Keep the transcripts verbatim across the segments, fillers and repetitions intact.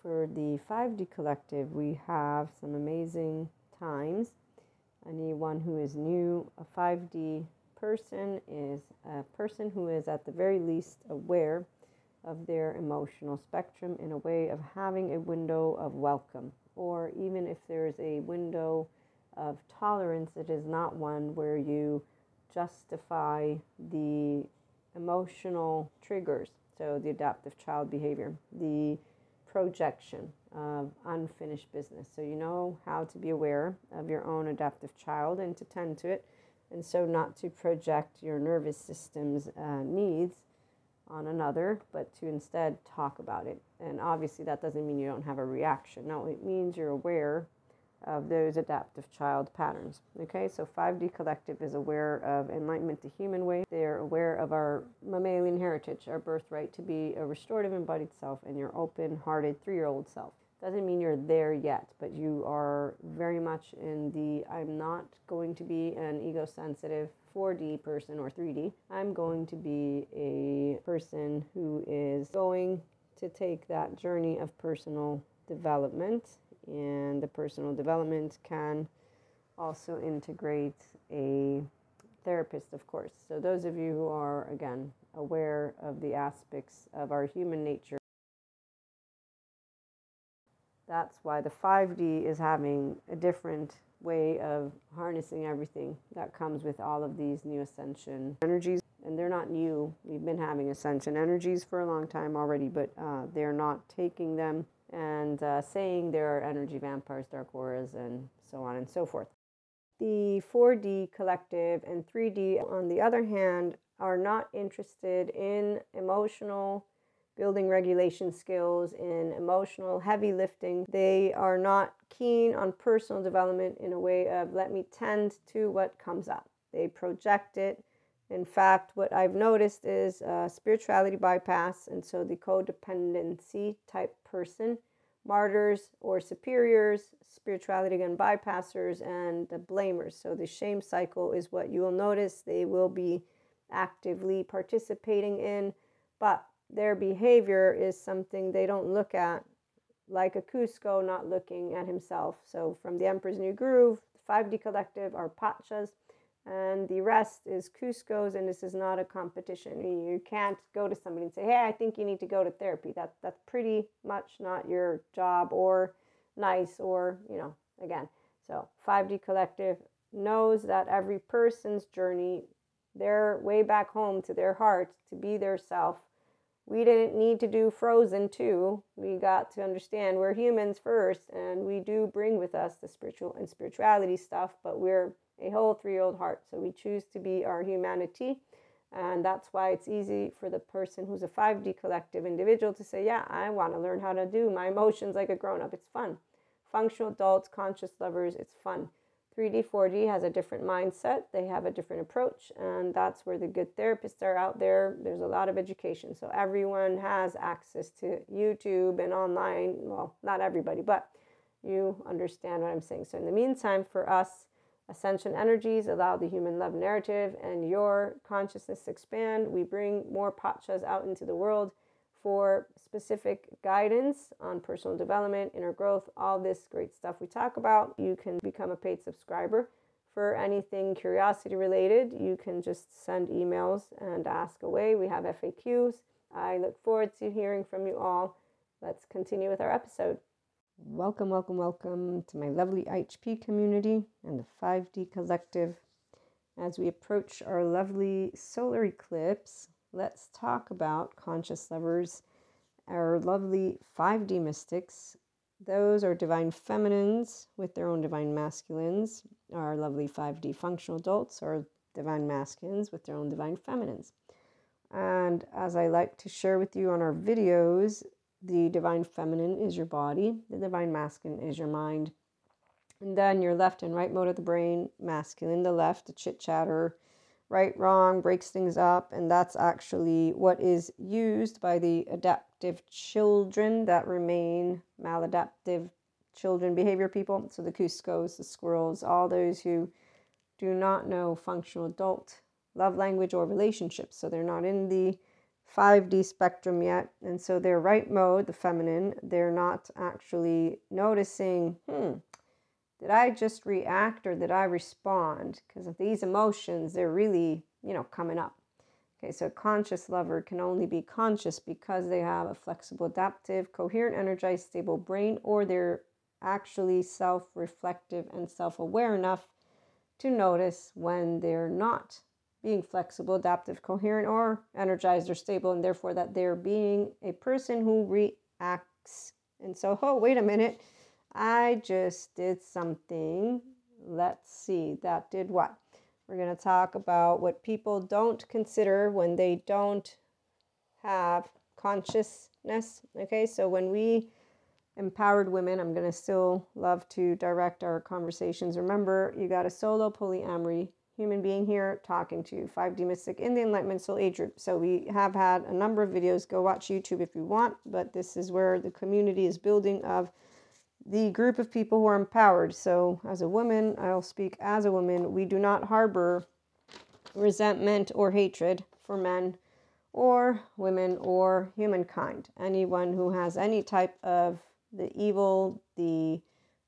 for the five D collective, we have some amazing times. Anyone who is new, a five D person is a person who is at the very least aware of their emotional spectrum in a way of having a window of welcome, or even if there's a window of tolerance, it is not one where you justify the emotional triggers. So the adaptive child behavior, the projection of unfinished business. So you know how to be aware of your own adaptive child and to tend to it, and so not to project your nervous system's uh, needs on another, but to instead talk about it. And obviously that doesn't mean you don't have a reaction. No, it means you're aware of those adaptive child patterns. Okay, so five D collective is aware of enlightenment the human way. They're aware of our mammalian heritage, our birthright to be a restorative embodied self and your open-hearted three-year-old self. Doesn't mean you're there yet, but you are very much in the I'm not going to be an ego-sensitive four D person or three D. I'm going to be a person who is going to take that journey of personal development. And the personal development can also integrate a therapist, of course. So those of you who are, again, aware of the aspects of our human nature, that's why the five D is having a different way of harnessing everything that comes with all of these new ascension energies. And they're not new. We've been having ascension energies for a long time already, but uh, they're not taking them and uh, saying there are energy vampires, dark auras, and so on and so forth. The four D collective and three D, on the other hand, are not interested in emotional building regulation skills, in emotional heavy lifting. They are not keen on personal development in a way of let me tend to what comes up. They project it. In fact, what I've noticed is uh, spirituality bypass, and so the codependency type person, martyrs or superiors, spirituality again bypassers, and the blamers. So the shame cycle is what you will notice they will be actively participating in, but their behavior is something they don't look at, like a Cusco not looking at himself. So from the Emperor's New Groove, the five D collective are Pachas, and the rest is Cuscos, and this is not a competition. You can't go to somebody and say, hey, I think you need to go to therapy. That, that's pretty much not your job or nice or, you know, again. So five D collective knows that every person's journey, their way back home to their heart, to be their self. We didn't need to do Frozen two. We got to understand we're humans first, and we do bring with us the spiritual and spirituality stuff, but we're a whole three-year-old heart. So we choose to be our humanity. And that's why it's easy for the person who's a five D collective individual to say, yeah, I want to learn how to do my emotions like a grown-up. It's fun. Functional adults, conscious lovers, it's fun. three D, four D has a different mindset. They have a different approach. And that's where the good therapists are out there. There's a lot of education. So everyone has access to YouTube and online. Well, not everybody, but you understand what I'm saying. So in the meantime, for us, Ascension energies allow the human love narrative and your consciousness to expand. We bring more Pachas out into the world for specific guidance on personal development, inner growth, all this great stuff we talk about. You can become a paid subscriber for anything curiosity related. You can just send emails and ask away. We have F A Qs. I look forward to hearing from you all. Let's continue with our episode. Welcome, welcome, welcome to my lovely I H P community and the five D collective. As we approach our lovely solar eclipse, let's talk about conscious lovers, our lovely five D mystics. Those are divine feminines with their own divine masculines. Our lovely five D functional adults are divine masculines with their own divine feminines. And as I like to share with you on our videos, the divine feminine is your body, the divine masculine is your mind. And then your left and right mode of the brain, masculine, the left, the chit-chatter, right, wrong, breaks things up. And that's actually what is used by the adaptive children that remain maladaptive children behavior people. So the Cuscos, the squirrels, all those who do not know functional adult love language or relationships. So they're not in the five D spectrum yet. And so their right mode, the feminine, they're not actually noticing, hmm, did I just react or did I respond? Because of these emotions, they're really, you know, coming up. Okay, so a conscious lover can only be conscious because they have a flexible, adaptive, coherent, energized, stable brain, or they're actually self-reflective and self-aware enough to notice when they're not being flexible, adaptive, coherent, or energized or stable, and therefore that they're being a person who reacts. And so, oh, wait a minute, I just did something. Let's see, that did what? We're going to talk about what people don't consider when they don't have consciousness. Okay, so when we empowered women, I'm going to still love to direct our conversations. Remember, you got a solo polyamory human being here talking to you, five D Mystic in the Enlightenment Soul Age group. So we have had a number of videos. Go watch YouTube if you want, but this is where the community is building of the group of people who are empowered. So as a woman, I'll speak as a woman, we do not harbor resentment or hatred for men or women or humankind. Anyone who has any type of the evil, the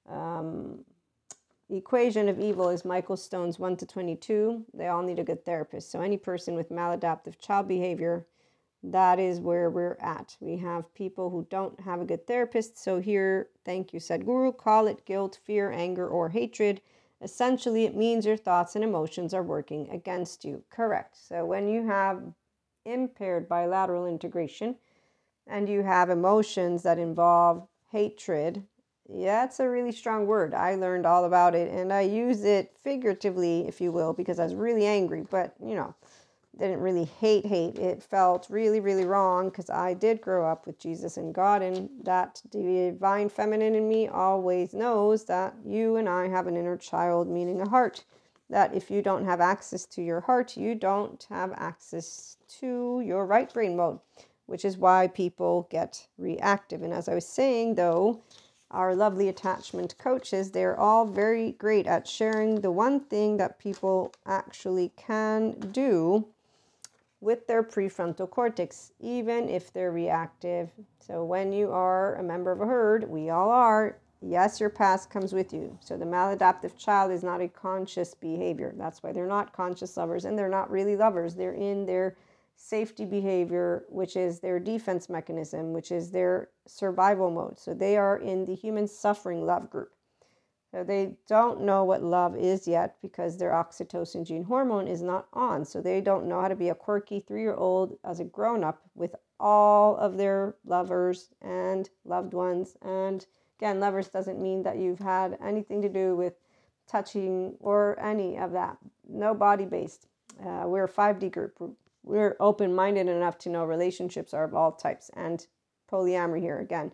um, equation of evil is Michael Stone's one to twenty-two. They all need a good therapist. So any person with maladaptive child behavior, that is where we're at. We have people who don't have a good therapist. So here, thank you, Sadhguru, call it guilt, fear, anger, or hatred. Essentially, it means your thoughts and emotions are working against you. Correct. So when you have impaired bilateral integration and you have emotions that involve hatred, yeah, it's a really strong word. I learned all about it and I use it figuratively, if you will, because I was really angry, but you know, didn't really hate hate. It felt really, really wrong because I did grow up with Jesus and God, and that divine feminine in me always knows that you and I have an inner child, meaning a heart. That if you don't have access to your heart, you don't have access to your right brain mode, which is why people get reactive. And as I was saying, though, our lovely attachment coaches, they're all very great at sharing the one thing that people actually can do with their prefrontal cortex, even if they're reactive. So when you are a member of a herd, we all are, yes, your past comes with you. So the maladaptive child is not a conscious behavior. That's why they're not conscious lovers, and they're not really lovers. They're in their safety behavior, which is their defense mechanism, which is their survival mode. So they are in the human suffering love group. So they don't know what love is yet because their oxytocin gene hormone is not on. So they don't know how to be a quirky three-year-old as a grown-up with all of their lovers and loved ones. And again, lovers doesn't mean that you've had anything to do with touching or any of that. No body-based. Uh, we're a five D group. We're open-minded enough to know relationships are of all types, and polyamory here again.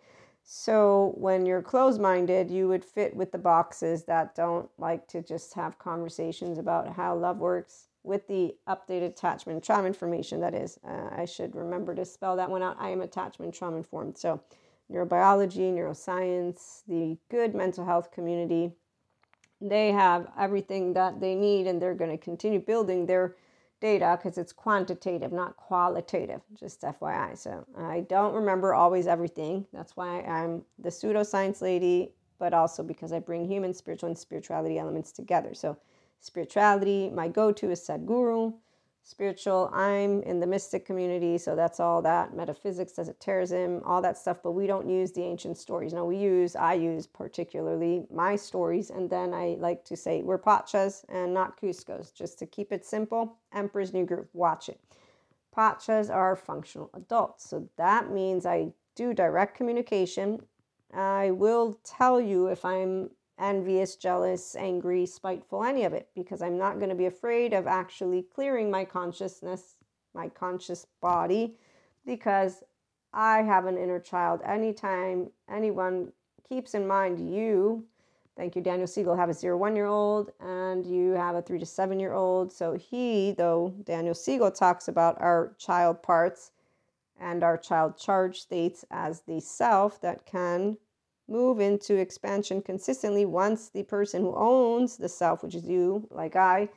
So when you're closed-minded, you would fit with the boxes that don't like to just have conversations about how love works with the updated attachment trauma information. That is, uh, I should remember to spell that one out. I am attachment trauma informed. So neurobiology, neuroscience, the good mental health community, they have everything that they need, and they're going to continue building their data because it's quantitative, not qualitative, just F Y I. So I don't remember always everything. That's why I'm the pseudoscience lady, but also because I bring human, spiritual, and spirituality elements together. So spirituality, my go-to is Sadhguru. Spiritual, I'm in the mystic community, so that's all that. Metaphysics, esotericism, all that stuff, but we don't use the ancient stories. No, we use, I use particularly my stories, and then I like to say we're Pachas and not Cuscos, just to keep it simple. Emperor's New Group, watch it. Pachas are functional adults, so that means I do direct communication. I will tell you if I'm envious, jealous, angry, spiteful, any of it, because I'm not going to be afraid of actually clearing my consciousness, my conscious body, because I have an inner child. Anytime anyone keeps in mind you, thank you, Daniel Siegel, have a zero one-year-old and you have a three to seven-year-old. So he, though, Daniel Siegel talks about our child parts and our child charge states as the self that can move into expansion consistently once the person who owns the self, which is you, like I,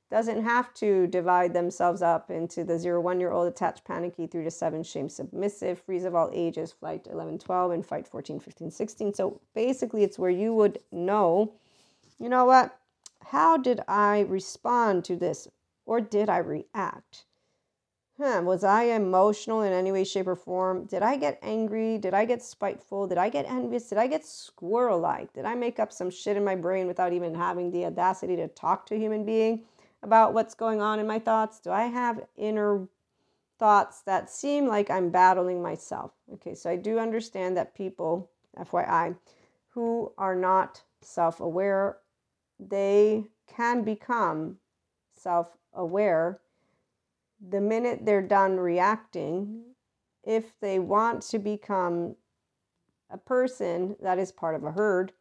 doesn't have to divide themselves up into the zero one year old attached, panicky, three to seven, shame, submissive, freeze of all ages, flight eleven, twelve, and fight fourteen, fifteen, sixteen. So basically it's where you would know, you know what, how did I respond to this? Or did I react? Huh, was I emotional in any way, shape, or form? Did I get angry? Did I get spiteful? Did I get envious? Did I get squirrel-like? Did I make up some shit in my brain without even having the audacity to talk to a human being about what's going on in my thoughts? Do I have inner thoughts that seem like I'm battling myself? Okay, so I do understand that people, F Y I, who are not self-aware, they can become self-aware the minute they're done reacting, if they want to become a person that is part of a herd.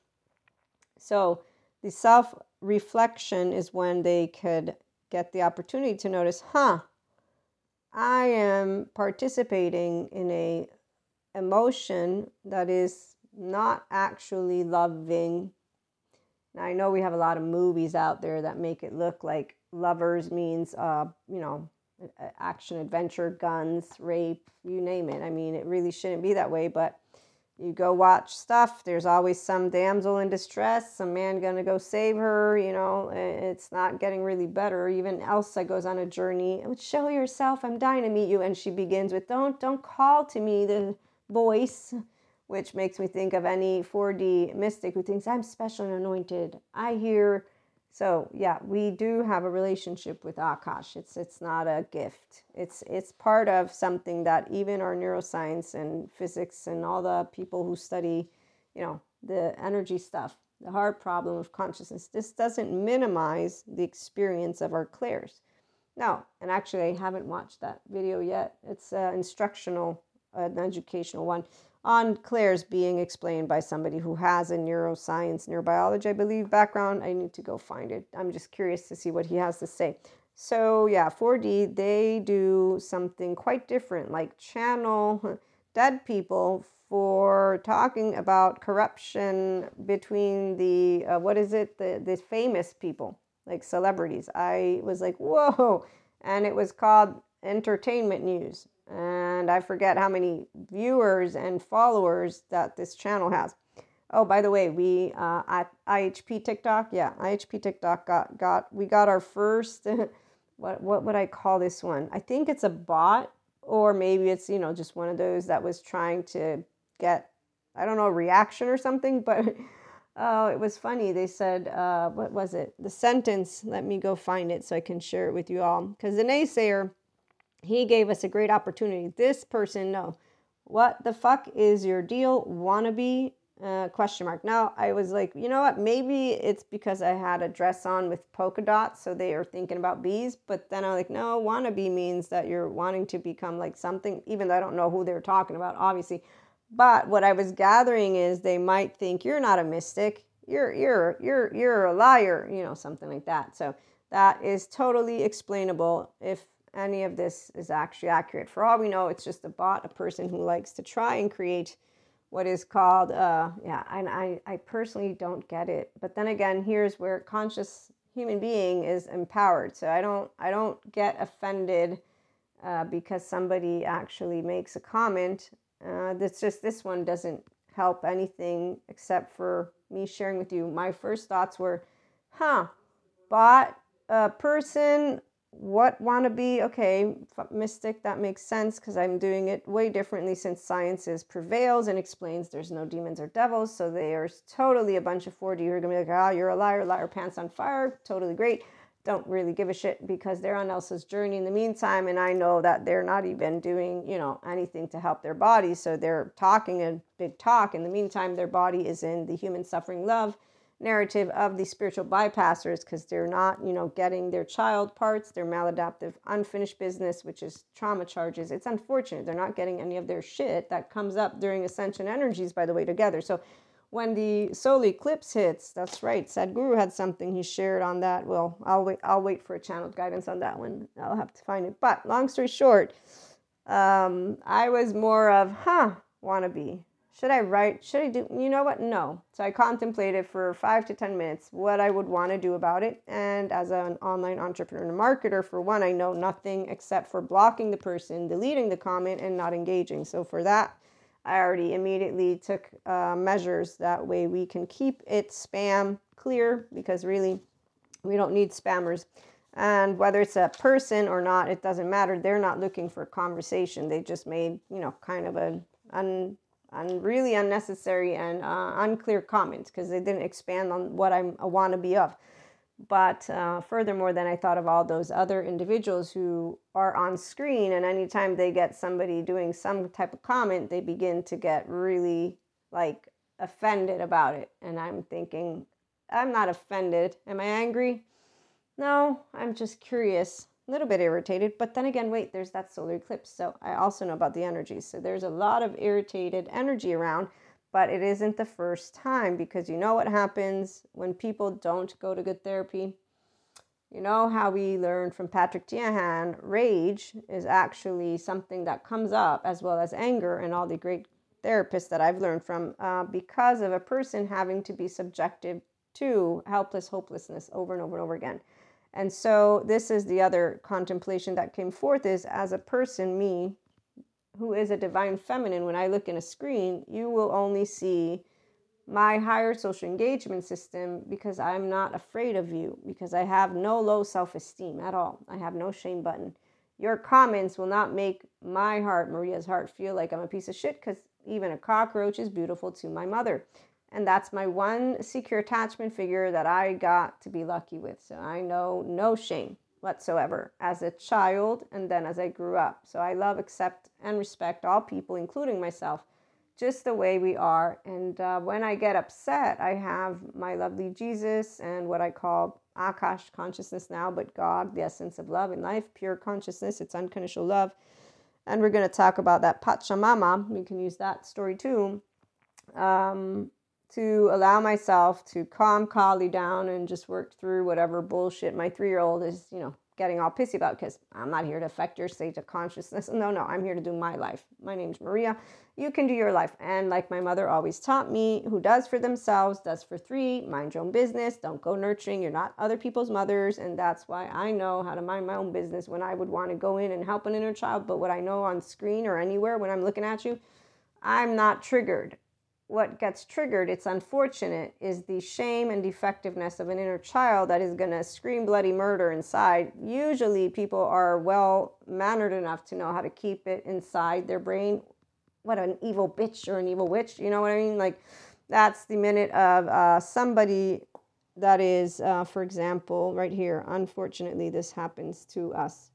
So the self-reflection is when they could get the opportunity to notice, huh, I am participating in a emotion that is not actually loving. Now, I know we have a lot of movies out there that make it look like lovers means, uh, you know, action, adventure, guns, rape, you name it. I mean, it really shouldn't be that way, but you go watch stuff, there's always some damsel in distress, some man gonna go save her, you know, it's not getting really better. Even Elsa goes on a journey, show yourself, I'm dying to meet you, and she begins with, don't, don't call to me the voice, which makes me think of any four D mystic who thinks, I'm special and anointed, I hear. So yeah, we do have a relationship with Akash. It's it's not a gift. It's it's part of something that even our neuroscience and physics and all the people who study, you know, the energy stuff, the hard problem of consciousness, this doesn't minimize the experience of our clairs. No, and actually I haven't watched that video yet. It's an instructional, uh, an educational one on clairs being explained by somebody who has a neuroscience, neurobiology, I believe, background. I need to go find it. I'm just curious to see what he has to say. So yeah, four D, they do something quite different, like channel dead people for talking about corruption between the, uh, what is it, the, the famous people, like celebrities. I was like, whoa, and it was called Entertainment News. And I forget how many viewers and followers that this channel has. Oh, by the way, we uh, at I H P TikTok, yeah, I H P TikTok got got we got our first. what what would I call this one? I think it's a bot, or maybe it's, you know, just one of those that was trying to get, I don't know, a reaction or something. But oh, it was funny. They said, uh, what was it? The sentence. Let me go find it so I can share it with you all. Because the naysayer, he gave us a great opportunity. This person, no. What the fuck is your deal? Wannabe? Uh, question mark. Now, I was like, you know what? Maybe it's because I had a dress on with polka dots, so they are thinking about bees. But then I'm like, no, wannabe means that you're wanting to become like something, even though I don't know who they're talking about, obviously. But what I was gathering is they might think you're not a mystic. You're, you're, you're, you're a liar, you know, something like that. So that is totally explainable if any of this is actually accurate. For all we know, it's just a bot, a person who likes to try and create what is called, uh, yeah, and I, I personally don't get it. But then again, here's where conscious human being is empowered. So I don't, I don't get offended uh, because somebody actually makes a comment. Uh, that's just, this one doesn't help anything except for me sharing with you. My first thoughts were, huh, bot, uh, person, what wannabe, okay, mystic, that makes sense because I'm doing it way differently since sciences prevails and explains there's no demons or devils. So there's totally a bunch of four D who are going to be like, ah, oh, you're a liar, liar, pants on fire, totally great. Don't really give a shit because they're on Elsa's journey in the meantime, and I know that they're not even doing, you know, anything to help their body. So they're talking a big talk. In the meantime, their body is in the human suffering love narrative of the spiritual bypassers because they're not, you know, getting their child parts, their maladaptive unfinished business, which is trauma charges. It's unfortunate. They're not getting any of their shit that comes up during ascension energies, by the way, together. So when the solar eclipse hits, that's right, Sadhguru had something he shared on that. Well, I'll wait, I'll wait for a channeled guidance on that one. I'll have to find it. But long story short, um, I was more of, huh, wannabe. should I write? Should I do? You know what? No. So I contemplated for five to ten minutes what I would want to do about it. And as an online entrepreneur and marketer, for one, I know nothing except for blocking the person, deleting the comment, and not engaging. So for that, I already immediately took uh, measures. That way we can keep it spam clear, because really we don't need spammers. And whether it's a person or not, it doesn't matter. They're not looking for conversation. They just made, you know, kind of a un, un, really unnecessary and uh, unclear comments, because they didn't expand on what I'm a wannabe of. But uh, furthermore, then I thought of all those other individuals who are on screen, and anytime they get somebody doing some type of comment, they begin to get really like offended about it. And I'm thinking, I'm not offended. Am I angry? No, I'm just curious, a little bit irritated. But then again, wait, there's that solar eclipse. So I also know about the energies. So there's a lot of irritated energy around. But it isn't the first time, because you know what happens when people don't go to good therapy? You know how we learned from Patrick Tiahan, rage is actually something that comes up, as well as anger, and all the great therapists that I've learned from, uh, because of a person having to be subjected to helpless hopelessness over and over and over again. And so this is the other contemplation that came forth, is as a person, me, who is a divine feminine, when I look in a screen, you will only see my higher social engagement system, because I'm not afraid of you, because I have no low self-esteem at all. I have no shame button. Your comments will not make my heart, Maria's heart, feel like I'm a piece of shit, because even a cockroach is beautiful to my mother. And that's my one secure attachment figure that I got to be lucky with. So I know no shame whatsoever as a child, and then as I grew up. So I love, accept, and respect all people, including myself, just the way we are. And uh, when I get upset, I have my lovely Jesus and what I call Akash consciousness now, but God, the essence of love and life, pure consciousness, it's unconditional love. And we're going to talk about that Pachamama. We can use that story too. Um, to allow myself to calm Kali down and just work through whatever bullshit my three-year-old is, you know, getting all pissy about, because I'm not here to affect your state of consciousness. No, no, I'm here to do my life. My name's Maria. You can do your life. And like my mother always taught me, who does for themselves, does for three, mind your own business. Don't go nurturing. You're not other people's mothers. And that's why I know how to mind my own business when I would want to go in and help an inner child. But what I know on screen or anywhere when I'm looking at you, I'm not triggered. What gets triggered, it's unfortunate, is the shame and defectiveness of an inner child that is going to scream bloody murder inside. Usually people are well-mannered enough to know how to keep it inside their brain. What an evil bitch or an evil witch, you know what I mean? Like, that's the minute of uh, somebody that is, uh, for example, right here, unfortunately, this happens to us.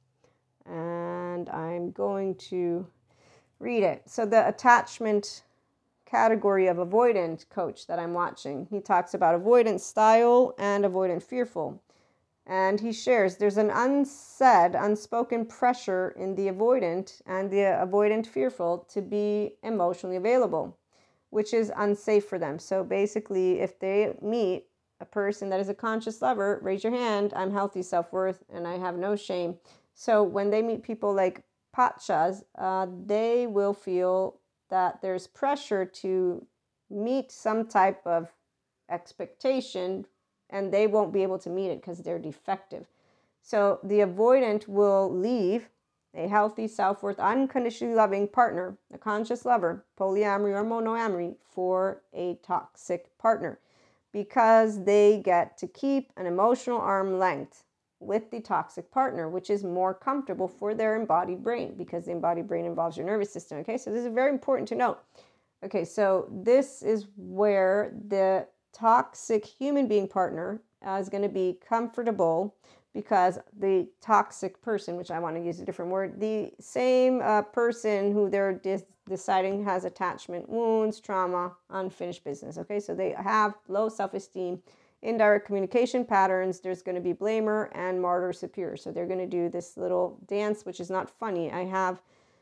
And I'm going to read it. So the attachment category of avoidant coach that I'm watching, he talks about avoidant style and avoidant fearful. And he shares there's an unsaid, unspoken pressure in the avoidant and the avoidant fearful to be emotionally available, which is unsafe for them. So basically, if they meet a person that is a conscious lover, raise your hand. I'm healthy self-worth and I have no shame. So when they meet people like Pachas, uh, they will feel that there's pressure to meet some type of expectation, and they won't be able to meet it because they're defective. So the avoidant will leave a healthy, self-worth, unconditionally loving partner, a conscious lover, polyamory or monoamory, for a toxic partner, because they get to keep an emotional arm length with the toxic partner, which is more comfortable for their embodied brain, because the embodied brain involves your nervous system. Okay, so this is very important to note. Okay, so this is where the toxic human being partner uh, is going to be comfortable, because the toxic person, which I want to use a different word, the same uh, person who they're dis- deciding has attachment wounds, trauma, unfinished business. Okay, so they have low self-esteem, indirect communication patterns. There's going to be blamer and martyr superior. So they're going to do this little dance, which is not funny. I have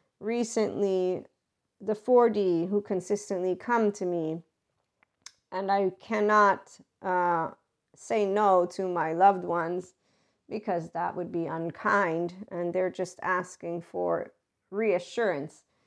recently the four D who consistently come to me, and I cannot uh, say no to my loved ones, because that would be unkind, and they're just asking for reassurance.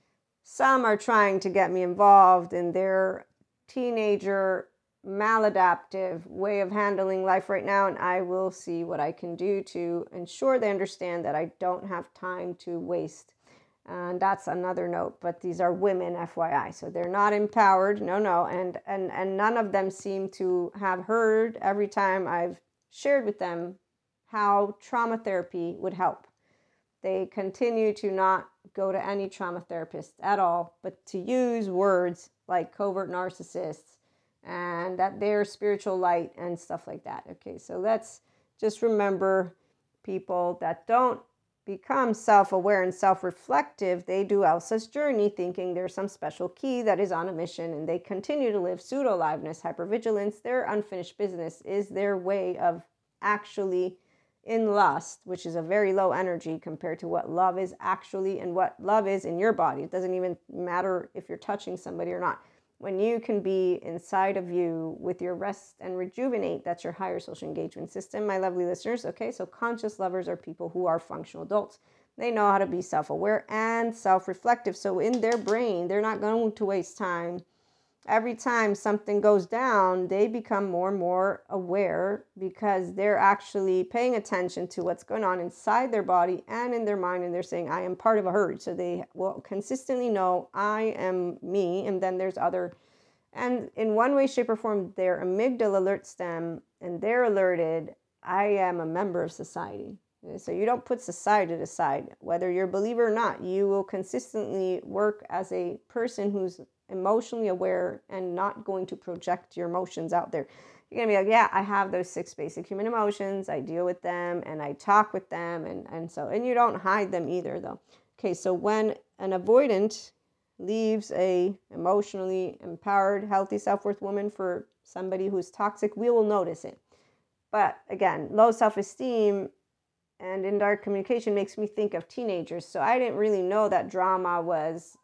some are trying to get me involved in their teenager maladaptive way of handling life right now, and I will see what I can do to ensure they understand that I don't have time to waste. And that's another note, but these are women, F Y I, so they're not empowered. No, no. And and and none of them seem to have heard every time I've shared with them how trauma therapy would help. They continue to not go to any trauma therapist at all, but to use words like covert narcissists and that they're spiritual light and stuff like that. Okay, so let's just remember, people that don't become self-aware and self-reflective, they do Elsa's journey thinking there's some special key that is on a mission, and they continue to live pseudo-aliveness, hypervigilance. Their unfinished business is their way of actually in lust, which is a very low energy compared to what love is actually, and what love is in your body. It doesn't even matter if you're touching somebody or not. When you can be inside of you with your rest and rejuvenate, that's your higher social engagement system, my lovely listeners. Okay, so conscious lovers are people who are functional adults. They know how to be self-aware and self-reflective. So in their brain, they're not going to waste time. Every time something goes down, they become more and more aware because they're actually paying attention to what's going on inside their body and in their mind. And they're saying, I am part of a herd. So they will consistently know I am me. And then there's other, and in one way, shape or form, their amygdala alerts them and they're alerted, I am a member of society. So you don't put society aside. Whether you're a believer or not, you will consistently work as a person who's emotionally aware and not going to project your emotions out there. You're going to be like, yeah, I have those six basic human emotions. I deal with them and I talk with them. And, and so, and you don't hide them either though. Okay. So when an avoidant leaves a emotionally empowered, healthy, self-worth woman for somebody who's toxic, we will notice it. But again, low self-esteem and indirect communication makes me think of teenagers. So I didn't really know that drama was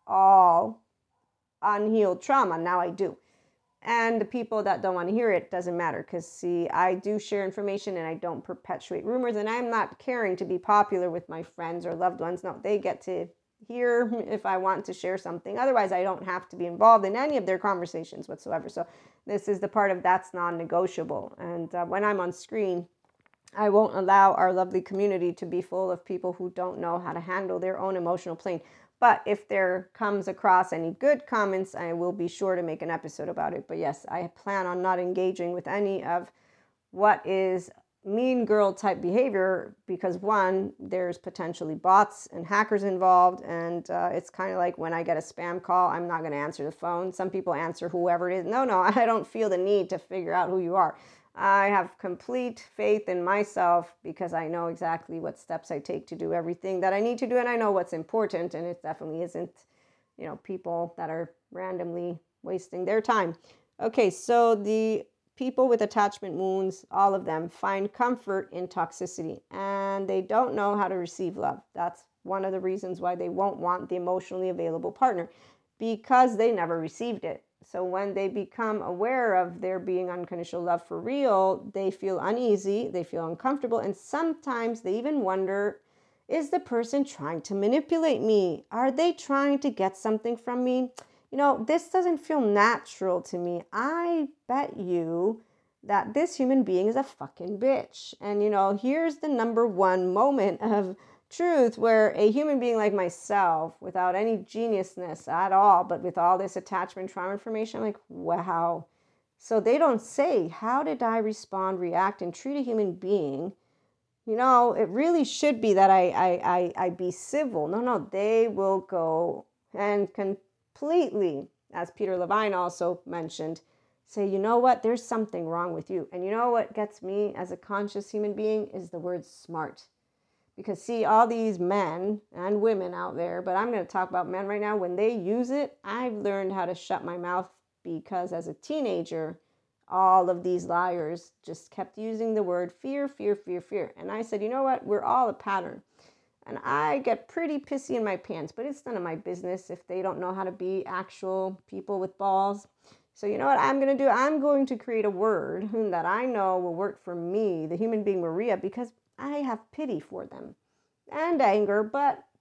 all unhealed trauma. Now I do. And the people that don't want to hear it, doesn't matter, because see, I do share information and I don't perpetuate rumors, and I'm not caring to be popular with my friends or loved ones. No, they get to hear if I want to share something. Otherwise, I don't have to be involved in any of their conversations whatsoever. So this is the part of that's non-negotiable. And uh, when I'm on screen, I won't allow our lovely community to be full of people who don't know how to handle their own emotional plane. But if there comes across any good comments, I will be sure to make an episode about it. But yes, I plan on not engaging with any of what is mean girl type behavior, because one, there's potentially bots and hackers involved. And uh, it's kind of like when I get a spam call, I'm not going to answer the phone. Some people answer whoever it is. No, no, I don't feel the need to figure out who you are. I have complete faith in myself because I know exactly what steps I take to do everything that I need to do. And I know what's important. And it definitely isn't, you know, people that are randomly wasting their time. Okay, so the people with attachment wounds, all of them find comfort in toxicity and they don't know how to receive love. That's one of the reasons why they won't want the emotionally available partner, because they never received it. So when they become aware of there being unconditional love for real, they feel uneasy, they feel uncomfortable, and sometimes they even wonder, is the person trying to manipulate me? Are they trying to get something from me? You know, this doesn't feel natural to me. I bet you that this human being is a fucking bitch. And, you know, here's the number one moment of truth where a human being like myself, without any geniusness at all, but with all this attachment trauma information, I'm like, wow. So they don't say, how did I respond, react, and treat a human being? You know, it really should be that I, I, I, I be civil. No, no, they will go and completely, as Peter Levine also mentioned, say, you know what, there's something wrong with you. And you know what gets me as a conscious human being is the word smart. Because see, all these men and women out there, but I'm going to talk about men right now, when they use it, I've learned how to shut my mouth, because as a teenager, all of these liars just kept using the word fear, fear, fear, fear. And I said, you know what? We're all a pattern. And I get pretty pissy in my pants, but it's none of my business if they don't know how to be actual people with balls. So you know what I'm going to do? I'm going to create a word that I know will work for me, the human being Maria, because I have pity for them and anger, but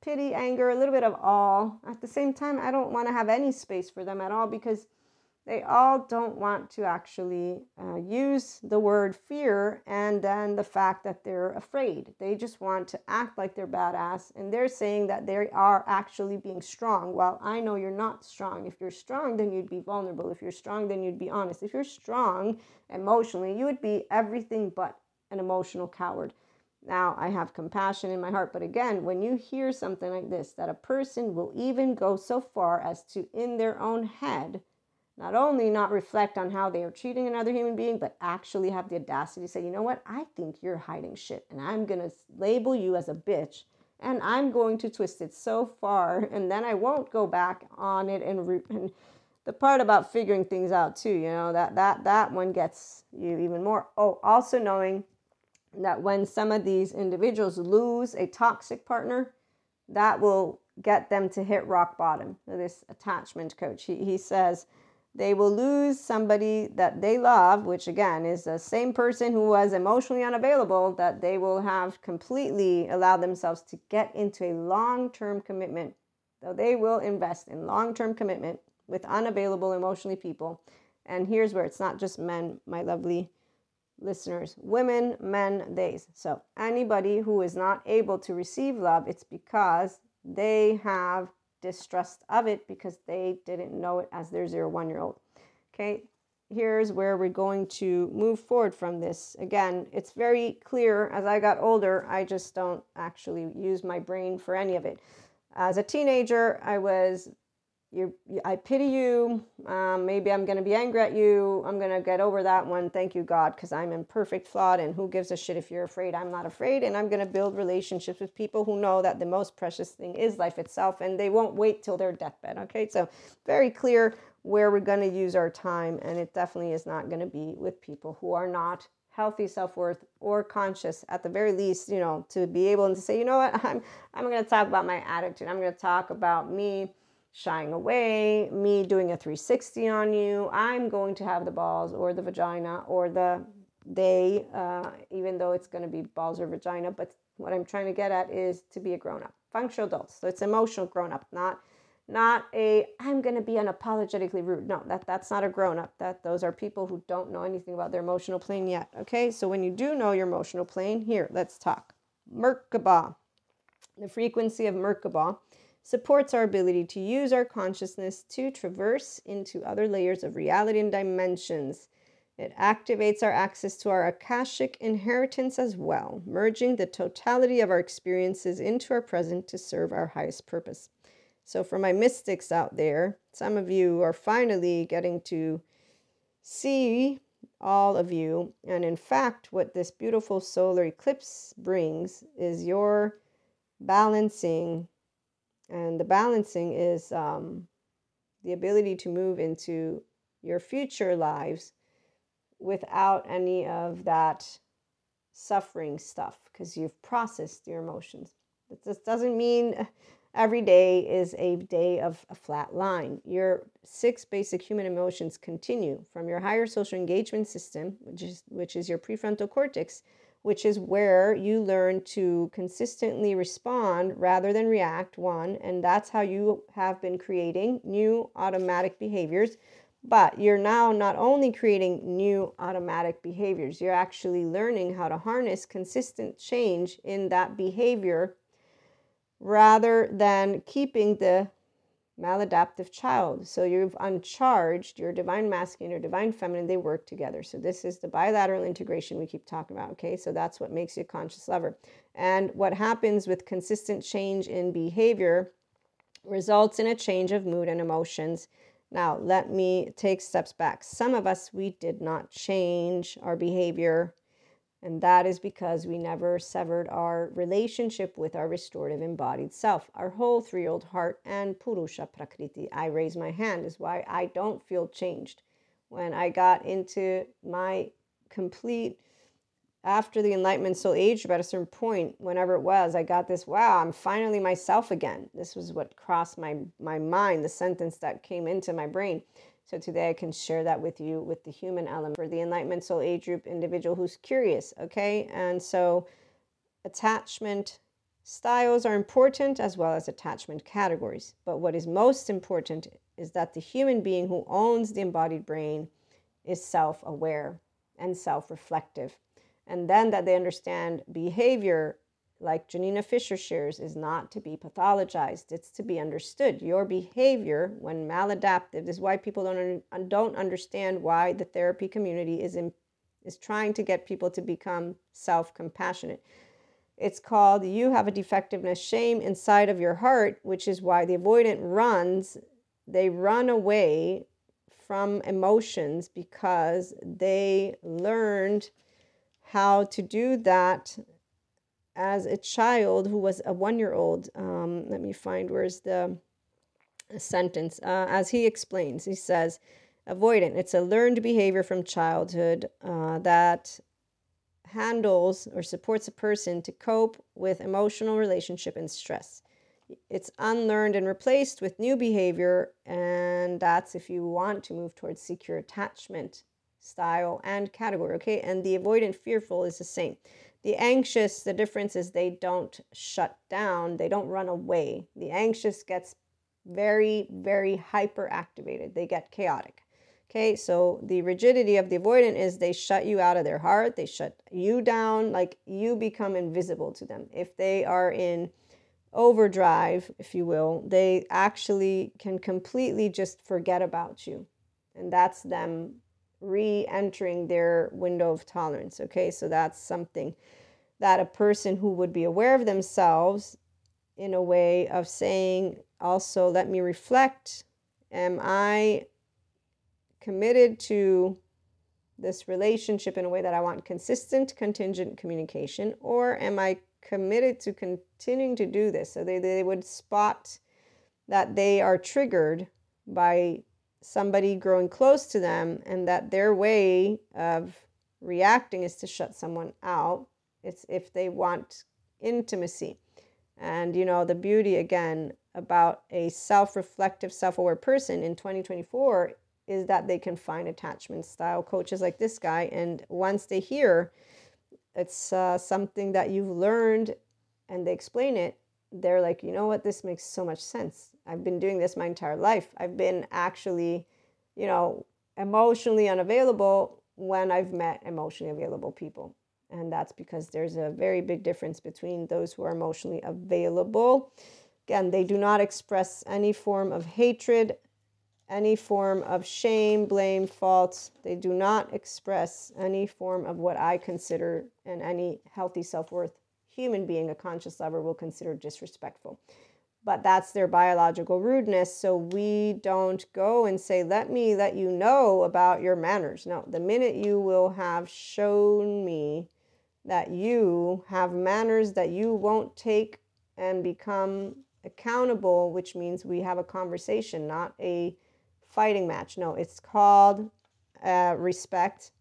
pity, anger, a little bit of all. At the same time, I don't want to have any space for them at all, because they all don't want to actually uh, use the word fear and then the fact that they're afraid. They just want to act like they're badass, and they're saying that they are actually being strong. Well, I know you're not strong. If you're strong, then you'd be vulnerable. If you're strong, then you'd be honest. If you're strong emotionally, you would be everything but an emotional coward. Now, I have compassion in my heart, but again, when you hear something like this, that a person will even go so far as to, in their own head, not only not reflect on how they are treating another human being, but actually have the audacity to say, you know what, I think you're hiding shit, and I'm going to label you as a bitch, and I'm going to twist it so far, and then I won't go back on it. And, re- and the part about figuring things out too, you know, that, that, that one gets you even more. Oh, also knowing that when some of these individuals lose a toxic partner, that will get them to hit rock bottom. This attachment coach, he, he says, they will lose somebody that they love, which again is the same person who was emotionally unavailable, that they will have completely allowed themselves to get into a long-term commitment. So they will invest in long-term commitment with unavailable emotionally people. And here's where it's not just men, my lovely listeners, women, men, theys. So anybody who is not able to receive love, it's because they have distrust of it, because they didn't know it as their zero one year old. Okay, here's where we're going to move forward from this. Again, it's very clear. As I got older, I just don't actually use my brain for any of it. As a teenager, I was You, I pity you. Um, maybe I'm going to be angry at you. I'm going to get over that one. Thank you, God, because I'm imperfect, flawed, and who gives a shit if you're afraid? I'm not afraid, and I'm going to build relationships with people who know that the most precious thing is life itself, and they won't wait till their deathbed, okay? So very clear where we're going to use our time, and it definitely is not going to be with people who are not healthy self-worth or conscious, at the very least, you know, to be able to say, you know what, I'm, I'm going to talk about my attitude. I'm going to talk about me shying away, me doing a three sixty on you. I'm going to have the balls or the vagina or the they, uh, even though it's going to be balls or vagina. But what I'm trying to get at is to be a grown-up, functional adults. So it's emotional grown-up, not not a I'm going to be unapologetically rude. No, that that's not a grown-up. That those are people who don't know anything about their emotional plane yet. Okay, so when you do know your emotional plane, here, let's talk. Merkaba, the frequency of Merkaba supports our ability to use our consciousness to traverse into other layers of reality and dimensions. It activates our access to our Akashic inheritance as well, merging the totality of our experiences into our present to serve our highest purpose. So for my mystics out there, some of you are finally getting to see, all of you, and in fact, what this beautiful solar eclipse brings is your balancing. And the balancing is um, the ability to move into your future lives without any of that suffering stuff, because you've processed your emotions. This doesn't mean every day is a day of a flat line. Your six basic human emotions continue from your higher social engagement system, which is, which is your prefrontal cortex, which is where you learn to consistently respond rather than react, one, and that's how you have been creating new automatic behaviors. But you're now not only creating new automatic behaviors, you're actually learning how to harness consistent change in that behavior rather than keeping the maladaptive child. So you've uncharged your divine masculine, your divine feminine, they work together. So this is the bilateral integration we keep talking about, okay? So that's what makes you a conscious lover. And what happens with consistent change in behavior results in a change of mood and emotions. Now, let me take steps back. Some of us, we did not change our behavior, and that is because we never severed our relationship with our restorative embodied self, our whole three-year-old heart and Purusha Prakriti. I raise my hand is why I don't feel changed. When I got into my complete, after the Enlightenment soul age, at a certain point, whenever it was, I got this, wow, I'm finally myself again. This was what crossed my, my mind, the sentence that came into my brain. So today I can share that with you with the human element for the Enlightenment soul age group individual who's curious, okay? And so attachment Styles are important as well as attachment categories, but what is most important is that the human being who owns the embodied brain is self-aware and self-reflective, and then that they understand behavior, like Janina Fisher shares, is not to be pathologized. It's to be understood. Your behavior, when maladaptive, this is why people don't don't understand why the therapy community is in, is trying to get people to become self-compassionate. It's called you have a defectiveness shame inside of your heart, which is why the avoidant runs. They run away from emotions because they learned how to do that as a child who was a one-year-old. Um, let me find where's the sentence. Uh, as he explains, he says, avoidant, it's a learned behavior from childhood uh, that handles or supports a person to cope with emotional relationship and stress. It's unlearned and replaced with new behavior, and that's if you want to move towards secure attachment style and category, okay? And the avoidant fearful is the same. The anxious, the difference is they don't shut down, they don't run away. The anxious gets very, very hyper activated. They get chaotic. Okay, so the rigidity of the avoidant is they shut you out of their heart, they shut you down, like you become invisible to them. If they are in overdrive, if you will, they actually can completely just forget about you. And that's them re-entering their window of tolerance. Okay, so that's something that a person who would be aware of themselves in a way of saying, also, let me reflect. Am I committed to this relationship in a way that I want consistent, contingent communication, or am I committed to continuing to do this? So they, they would spot that they are triggered by somebody growing close to them and that their way of reacting is to shut someone out. It's if they want intimacy. And, you know, the beauty, again, about a self-reflective, self-aware person in twenty twenty-four is that they can find attachment style coaches like this guy. And once they hear it's uh, something that you've learned and they explain it, they're like, you know what, this makes so much sense. I've been doing this my entire life. I've been actually, you know, emotionally unavailable when I've met emotionally available people. And that's because there's a very big difference between those who are emotionally available. Again, they do not express any form of hatred, any form of shame, blame, fault. They do not express any form of what I consider, and any healthy self-worth human being, a conscious lover, will consider disrespectful. But that's their biological rudeness. So we don't go and say, let me let you know about your manners. No, the minute you will have shown me that you have manners that you won't take and become accountable, which means we have a conversation, not a fighting match. No, it's called uh, respect.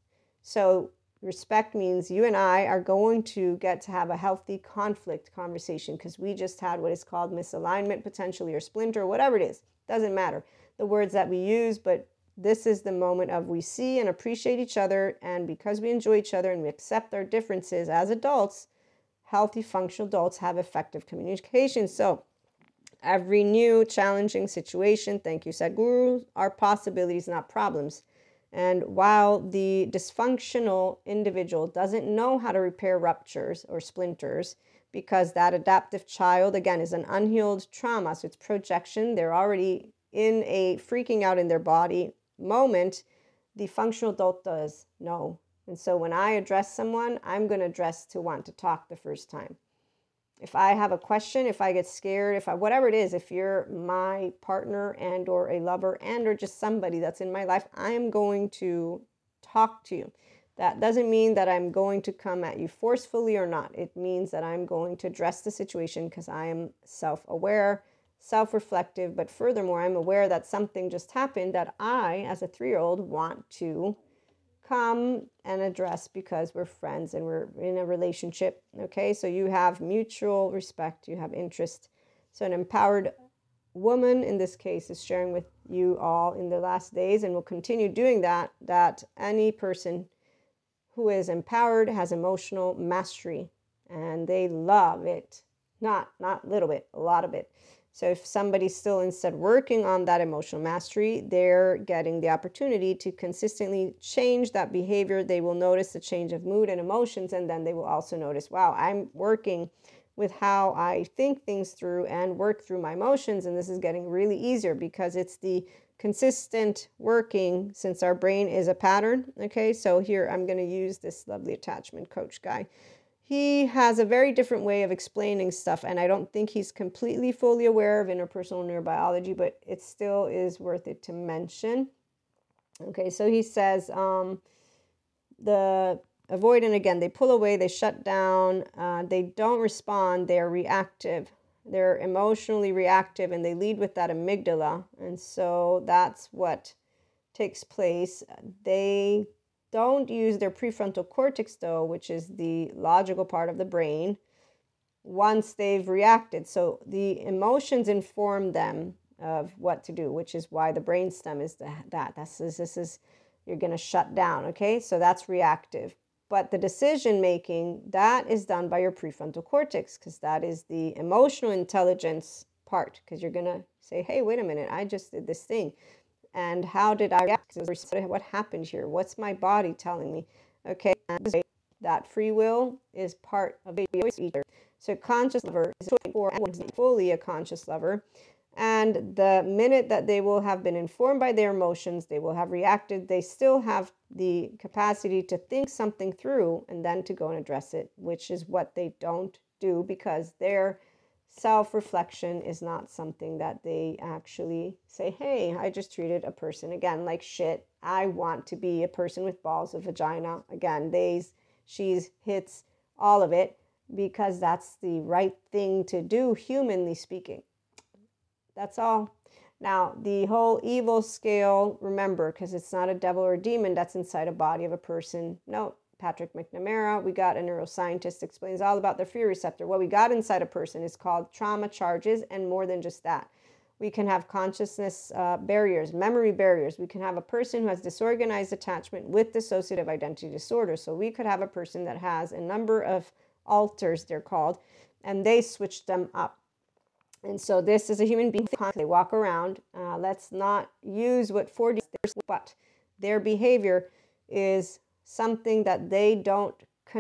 So respect means you and I are going to get to have a healthy conflict conversation, because we just had what is called misalignment, potentially, or splinter, whatever it is. Doesn't matter the words that we use, but this is the moment of we see and appreciate each other, and because we enjoy each other and we accept our differences as adults, healthy, functional adults have effective communication. So every new challenging situation, thank you, Sadhguru, are possibilities, not problems. And while the dysfunctional individual doesn't know how to repair ruptures or splinters, because that adaptive child, again, is an unhealed trauma, so it's projection, they're already in a freaking out in their body moment, the functional adult does know. And so when I address someone, I'm going to address to want to talk the first time. If I have a question, if I get scared, if I, whatever it is, if you're my partner and or a lover and or just somebody that's in my life, I am going to talk to you. That doesn't mean that I'm going to come at you forcefully or not. It means that I'm going to address the situation because I am self-aware, self-reflective, but furthermore, I'm aware that something just happened that I, as a three-year-old, want to come and address because we're friends and we're in a relationship. Okay, so you have mutual respect, you have interest. So an empowered woman in this case is sharing with you all in the last days, and will continue doing that, that any person who is empowered has emotional mastery and they love it. Not, not a little bit, a lot of it. So if somebody's still instead working on that emotional mastery, they're getting the opportunity to consistently change that behavior. They will notice the change of mood and emotions, and then they will also notice, wow, I'm working with how I think things through and work through my emotions, and this is getting really easier because it's the consistent working, since our brain is a pattern. Okay, so here I'm going to use this lovely attachment coach guy. He has a very different way of explaining stuff, and I don't think he's completely fully aware of interpersonal neurobiology, but it still is worth it to mention. Okay, so he says um, the avoidant, again, they pull away, they shut down, uh, they don't respond, they're reactive. They're emotionally reactive, and they lead with that amygdala, and so that's what takes place. They don't use their prefrontal cortex, though, which is the logical part of the brain, once they've reacted. So the emotions inform them of what to do, which is why the brainstem is the, that. That's, this is, you're going to shut down, okay? So that's reactive. But the decision making, that is done by your prefrontal cortex, because that is the emotional intelligence part, because you're going to say, hey, wait a minute, I just did this thing. And how did I react? What happened here? What's my body telling me? Okay, and that free will is part of the eater. So conscious lover is fully a conscious lover. And the minute that they will have been informed by their emotions, they will have reacted, they still have the capacity to think something through and then to go and address it, which is what they don't do, because they're self-reflection is not something that they actually say, hey, I just treated a person again like shit. I want to be a person with balls, a vagina. Again, they's, she's, hits, all of it, because that's the right thing to do, humanly speaking. That's all. Now, the whole evil scale, remember, because it's not a devil or a demon that's inside a body of a person. No, Patrick McNamara, we got a neuroscientist, explains all about the fear receptor. What we got inside a person is called trauma charges, and more than just that. We can have consciousness uh, barriers, memory barriers. We can have a person who has disorganized attachment with dissociative identity disorder. So we could have a person that has a number of alters, they're called, and they switch them up. And so this is a human being. They walk around. Uh, let's not use what four D is, but their behavior is something that they don't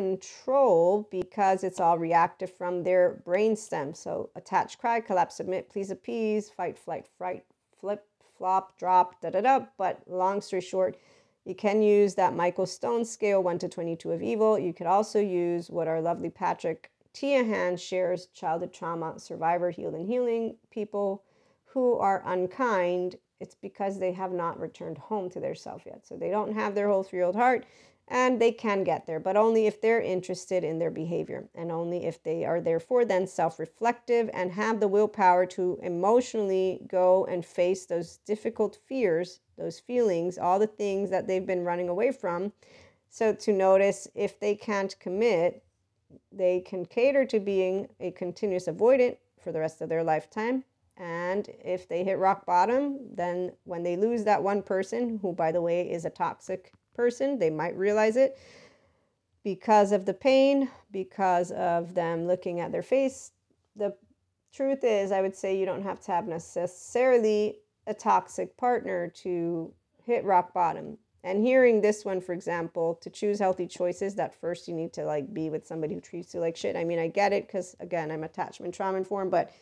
control because it's all reactive from their brainstem. So attach, cry, collapse, submit, please, appease, fight, flight, fright, flip, flop, drop, da da da. But long story short, you can use that Michael Stone scale, one to twenty-two of evil. You could also use what our lovely Patrick Teahan shares, childhood trauma survivor, healed and healing. People who are unkind, it's because they have not returned home to their self yet. So they don't have their whole three-year-old heart, and they can get there, but only if they're interested in their behavior, and only if they are therefore then self-reflective and have the willpower to emotionally go and face those difficult fears, those feelings, all the things that they've been running away from. So to notice if they can't commit, they can cater to being a continuous avoidant for the rest of their lifetime. And if they hit rock bottom, then when they lose that one person, who by the way is a toxic person, they might realize it because of the pain, because of them looking at their face. The truth is, I would say you don't have to have necessarily a toxic partner to hit rock bottom. And hearing this one, for example, to choose healthy choices, that first you need to like be with somebody who treats you like shit. I mean, I get it, because again, I'm attachment trauma informed, but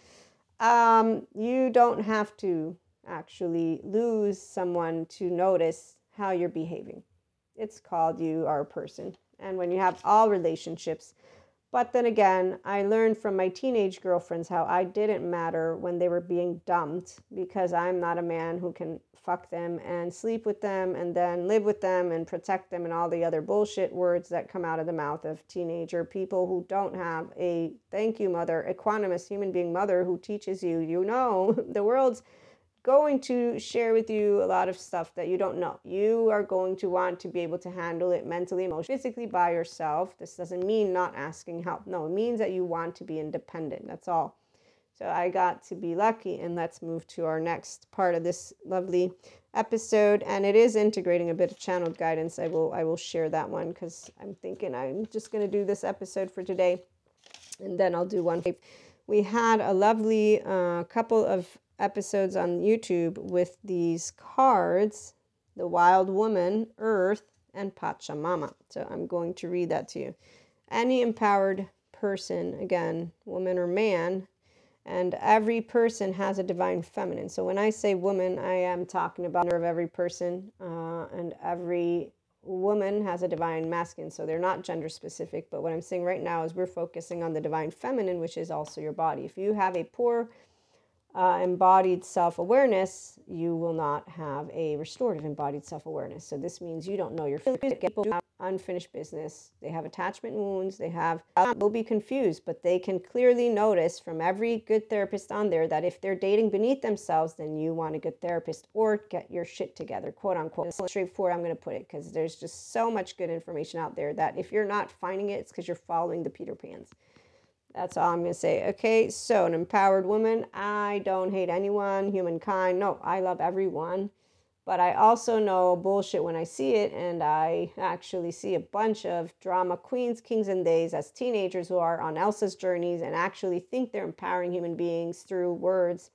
um, you don't have to actually lose someone to notice how you're behaving. It's called you are a person. And when you have all relationships, but then again, I learned from my teenage girlfriends how I didn't matter when they were being dumped, because I'm not a man who can fuck them and sleep with them and then live with them and protect them and all the other bullshit words that come out of the mouth of teenager people who don't have a thank you mother, equanimous human being mother who teaches you, you know, the world's going to share with you a lot of stuff that you don't know. You are going to want to be able to handle it mentally, emotionally, physically by yourself. This doesn't mean not asking help. No, it means that you want to be independent. That's all. So I got to be lucky, and let's move to our next part of this lovely episode. And it is integrating a bit of channeled guidance. I will I will share that one, because I'm thinking I'm just going to do this episode for today, and then I'll do one we had a lovely uh, couple of episodes on YouTube with these cards, the Wild Woman, Earth, and Pachamama. So I'm going to read that to you. Any empowered person, again, woman or man, and every person has a divine feminine. So when I say woman, I am talking about of every person, uh, and every woman has a divine masculine. So they're not gender specific, but what I'm saying right now is we're focusing on the divine feminine, which is also your body. If you have a poor uh, embodied self-awareness, you will not have a restorative embodied self-awareness. So this means you don't know your feelings. People have unfinished business. They have attachment wounds. They have, will be confused, but they can clearly notice from every good therapist on there that if they're dating beneath themselves, then you want a good therapist, or get your shit together, quote unquote. So straightforward, I'm going to put it, because there's just so much good information out there that if you're not finding it, it's because you're following the Peter Pans. That's all I'm going to say. Okay, so an empowered woman. I don't hate anyone, humankind. No, I love everyone. But I also know bullshit when I see it, and I actually see a bunch of drama queens, kings, and theys as teenagers who are on Elsa's journeys and actually think they're empowering human beings through words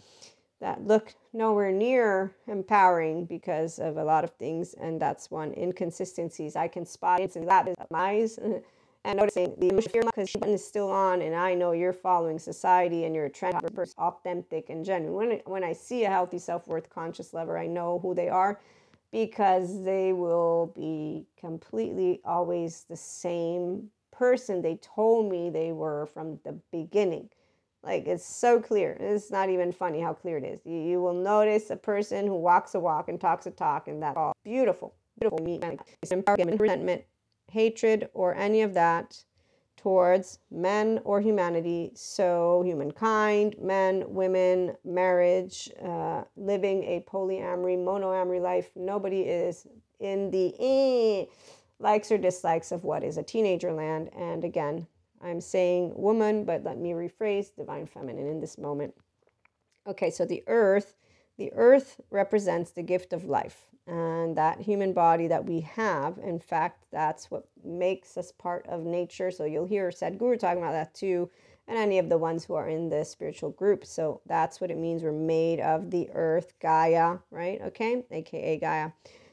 that look nowhere near empowering because of a lot of things, and that's one. Inconsistencies. I can spot it in that is my eyes. And noticing the fear because she is still on, and I know you're following society and you're a trend person, authentic and genuine. When, when I see a healthy self-worth conscious lover, I know who they are, because they will be completely always the same person they told me they were from the beginning. Like, it's so clear. It's not even funny how clear it is. You, you will notice a person who walks a walk and talks a talk, and that's all beautiful, beautiful meet. Resentment, hatred, or any of that towards men or humanity. So humankind, men, women, marriage, uh, living a polyamory, monoamory life. Nobody is in the eh, likes or dislikes of what is a teenager land. And again, I'm saying woman, but let me rephrase divine feminine in this moment. Okay, so the earth, the earth represents the gift of life. And that human body that we have, in fact, that's what makes us part of nature. So you'll hear Sadhguru talking about that too, and any of the ones who are in the spiritual group. So that's what it means. We're made of the earth, Gaia, right? Okay, aka Gaia.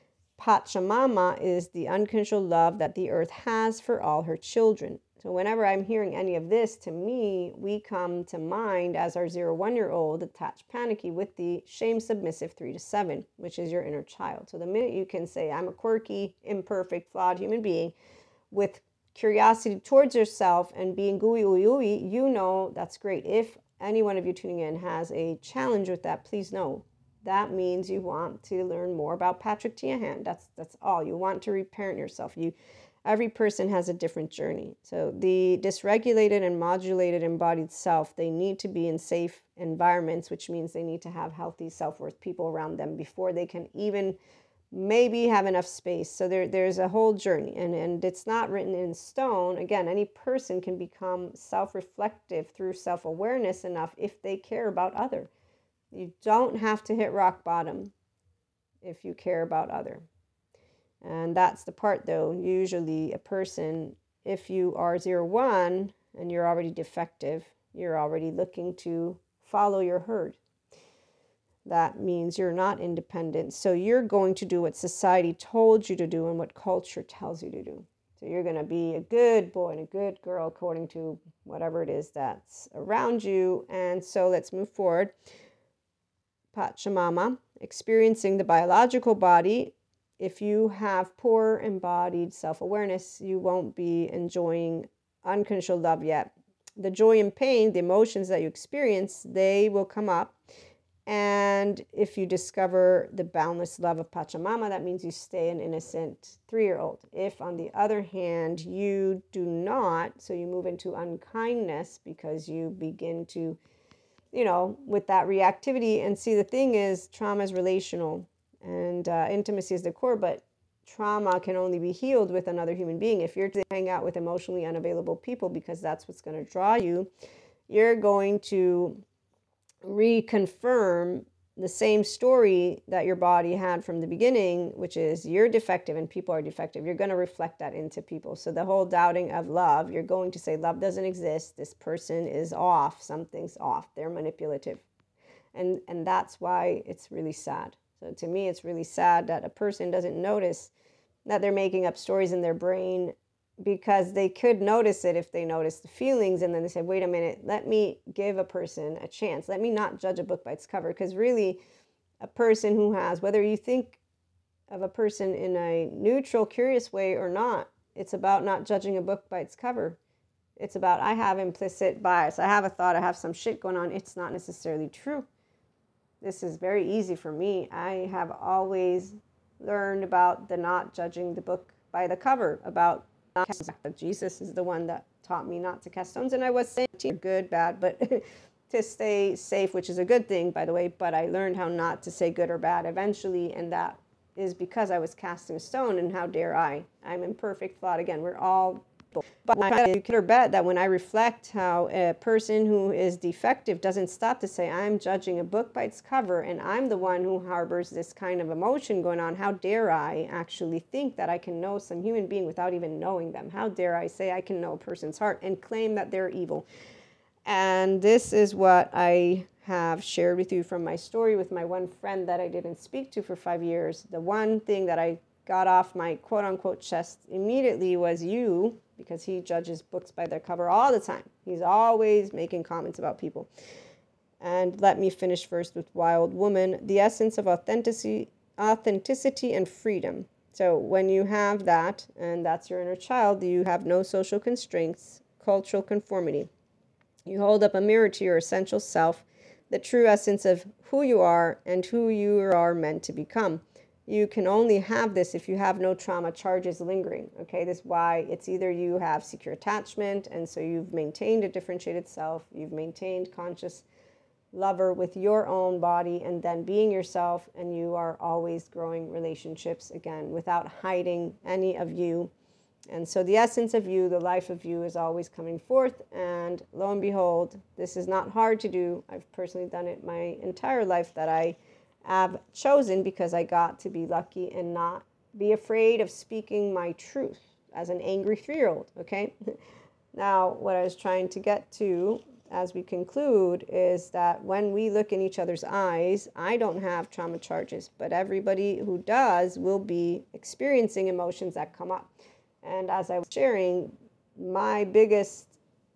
Pachamama is the unconditional love that the earth has for all her children. So whenever I'm hearing any of this, to me, we come to mind as our zero one-year-old attached panicky with the shame submissive three to seven, which is your inner child. So the minute you can say, I'm a quirky, imperfect, flawed human being with curiosity towards yourself and being gooey, ooey, ooey, you know that's great. If any one of you tuning in has a challenge with that, please know. That means you want to learn more about Patrick Teahan. That's that's all. You want to reparent yourself. You Every person has a different journey. So the dysregulated and modulated embodied self, they need to be in safe environments, which means they need to have healthy self-worth people around them before they can even maybe have enough space. So there, there's a whole journey, and, and it's not written in stone. Again, any person can become self-reflective through self-awareness enough if they care about other. You don't have to hit rock bottom if you care about other. And that's the part, though. Usually a person, if you are zero one and you're already defective, you're already looking to follow your herd. That means you're not independent. So you're going to do what society told you to do and what culture tells you to do. So you're going to be a good boy and a good girl according to whatever it is that's around you. And so let's move forward. Pachamama, experiencing the biological body. If you have poor embodied self-awareness, you won't be enjoying unconditional love yet. The joy and pain, the emotions that you experience, they will come up. And if you discover the boundless love of Pachamama, that means you stay an innocent three-year-old. If, on the other hand, you do not, so you move into unkindness because you begin to, you know, with that reactivity. And see, the thing is, trauma is relational. And uh, intimacy is the core, but trauma can only be healed with another human being. If you're to hang out with emotionally unavailable people because that's what's going to draw you, you're going to reconfirm the same story that your body had from the beginning, which is you're defective and people are defective. You're going to reflect that into people. So the whole doubting of love, you're going to say love doesn't exist. This person is off. Something's off. They're manipulative. And, and that's why it's really sad. So to me, it's really sad that a person doesn't notice that they're making up stories in their brain, because they could notice it if they notice the feelings, and then they say, wait a minute, let me give a person a chance. Let me not judge a book by its cover. Because really, a person who has, whether you think of a person in a neutral, curious way or not, it's about not judging a book by its cover. It's about, I have implicit bias. I have a thought, I have some shit going on. It's not necessarily true. This is very easy for me. I have always learned about the not judging the book by the cover, about not Jesus is the one that taught me not to cast stones. And I was saying good, bad, but to stay safe, which is a good thing, by the way. But I learned how not to say good or bad eventually. And that is because I was casting a stone. And how dare I? I'm imperfect thought. Again, we're all. But you could or bet that when I reflect how a person who is defective doesn't stop to say, I'm judging a book by its cover, and I'm the one who harbors this kind of emotion going on, how dare I actually think that I can know some human being without even knowing them? How dare I say I can know a person's heart and claim that they're evil? And this is what I have shared with you from my story with my one friend that I didn't speak to for five years. The one thing that I got off my quote-unquote chest immediately was you, because he judges books by their cover all the time. He's always making comments about people. And let me finish first with Wild Woman, the essence of authenticity, authenticity and freedom. So when you have that, and that's your inner child, you have no social constraints, cultural conformity. You hold up a mirror to your essential self, the true essence of who you are and who you are meant to become. You can only have this if you have no trauma charges lingering. Okay, this is why it's either you have secure attachment, and so you've maintained a differentiated self, you've maintained conscious lover with your own body, and then being yourself, and you are always growing relationships again without hiding any of you. And so the essence of you, the life of you, is always coming forth. And lo and behold, this is not hard to do. I've personally done it my entire life, that I have chosen because I got to be lucky and not be afraid of speaking my truth as an angry three-year-old, okay? Now, what I was trying to get to as we conclude is that when we look in each other's eyes, I don't have trauma charges, but everybody who does will be experiencing emotions that come up. And as I was sharing, my biggest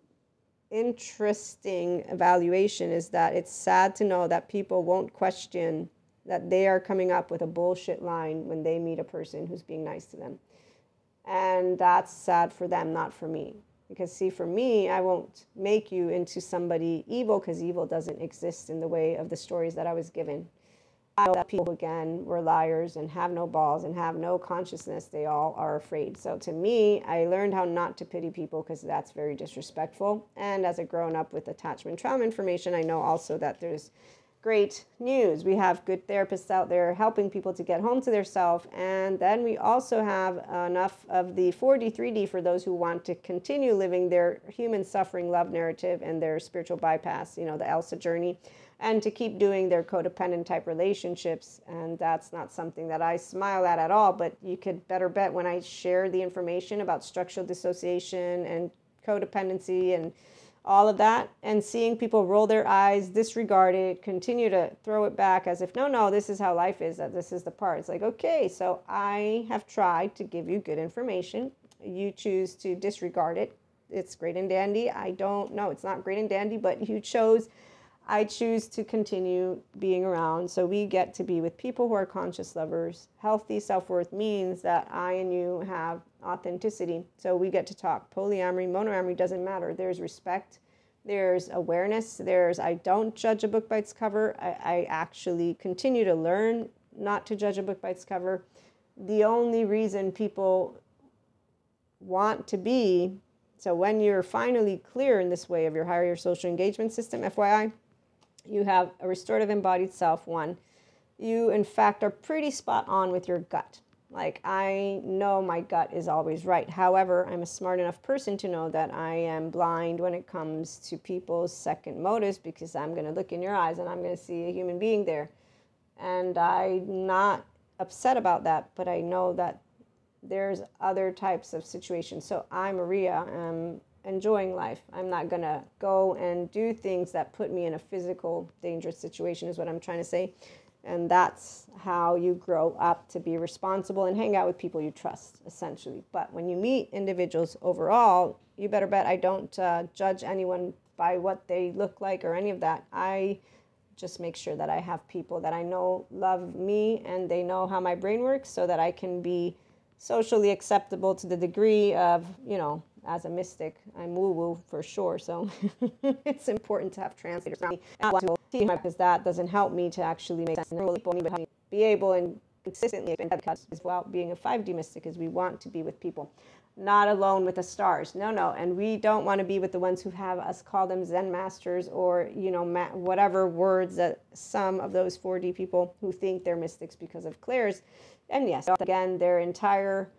interesting evaluation is that it's sad to know that people won't question that they are coming up with a bullshit line when they meet a person who's being nice to them. And that's sad for them, not for me. Because see, for me, I won't make you into somebody evil, because evil doesn't exist in the way of the stories that I was given. I know that people, again, were liars and have no balls and have no consciousness. They all are afraid. So to me, I learned how not to pity people, because that's very disrespectful. And as a grown up with attachment trauma information, I know also that there's great news. We have good therapists out there helping people to get home to their self. And then we also have enough of the four D, three D for those who want to continue living their human suffering love narrative and their spiritual bypass, you know, the Elsa journey, and to keep doing their codependent type relationships. And that's not something that I smile at at all, but you could better bet when I share the information about structural dissociation and codependency and all of that, and seeing people roll their eyes, disregard it, continue to throw it back as if, no, no, this is how life is, that this is the part. It's like, okay, so I have tried to give you good information. You choose to disregard it. It's great and dandy. I don't know, it's not great and dandy, but you chose, I choose to continue being around. So we get to be with people who are conscious lovers. Healthy self-worth means that I and you have authenticity. So we get to talk. Polyamory, monoamory, doesn't matter. There's respect. There's awareness. There's, I don't judge a book by its cover. I, I actually continue to learn not to judge a book by its cover. The only reason people want to be, so when you're finally clear in this way of your higher social engagement system, F Y I, you have a restorative embodied self, one. You, in fact, are pretty spot on with your gut. Like, I know my gut is always right. However, I'm a smart enough person to know that I am blind when it comes to people's second motives, because I'm going to look in your eyes and I'm going to see a human being there. And I'm not upset about that, but I know that there's other types of situations. So I, Maria, am enjoying life. I'm not going to go and do things that put me in a physical dangerous situation, is what I'm trying to say. And that's how you grow up to be responsible and hang out with people you trust, essentially. But when you meet individuals overall, you better bet I don't uh, judge anyone by what they look like or any of that. I just make sure that I have people that I know love me and they know how my brain works, so that I can be socially acceptable to the degree of, you know, as a mystic, I'm woo-woo for sure. So it's important to have translators around me, because that doesn't help me to actually make sense of people, but be able and consistently, because as well, being a five D mystic is we want to be with people, not alone with the stars. No, no. And we don't want to be with the ones who have us call them Zen masters, or, you know, ma- whatever words that some of those four D people who think they're mystics because of clairs. And yes, again, their entire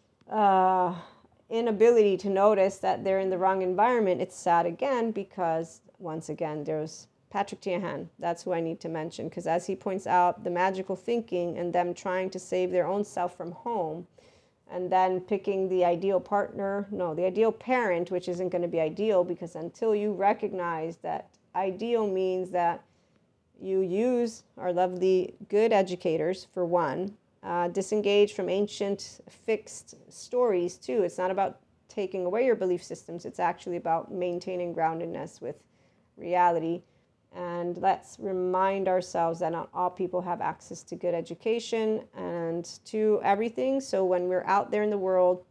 uh, inability to notice that they're in the wrong environment. It's sad again, because once again, there's Patrick Tiahan. That's who I need to mention, because as he points out, the magical thinking and them trying to save their own self from home, and then picking the ideal partner, no, the ideal parent, which isn't going to be ideal, because until you recognize that ideal means that you use our lovely good educators, for one, uh, disengage from ancient fixed stories too. It's not about taking away your belief systems. It's actually about maintaining groundedness with reality. And let's remind ourselves that not all people have access to good education and to everything. So when we're out there in the world,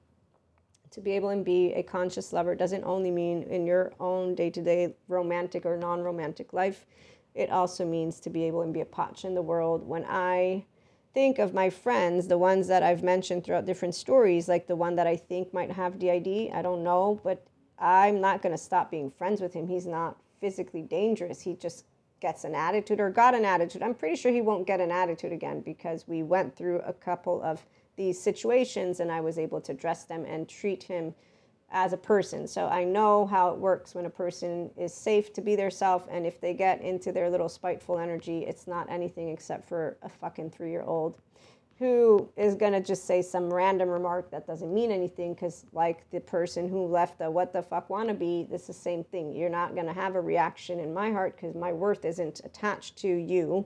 to be able to be a conscious lover doesn't only mean in your own day-to-day romantic or non-romantic life. It also means to be able to be a patch in the world. When I think of my friends, the ones that I've mentioned throughout different stories, like the one that I think might have D I D, I don't know, but I'm not going to stop being friends with him. He's not physically dangerous. He just gets an attitude, or got an attitude. I'm pretty sure he won't get an attitude again, because we went through a couple of these situations and I was able to address them and treat him as a person. So I know how it works when a person is safe to be their self, and if they get into their little spiteful energy, it's not anything except for a fucking three-year-old who is going to just say some random remark that doesn't mean anything, because like the person who left the what the fuck wannabe, it's the same thing. You're not going to have a reaction in my heart, because my worth isn't attached to you.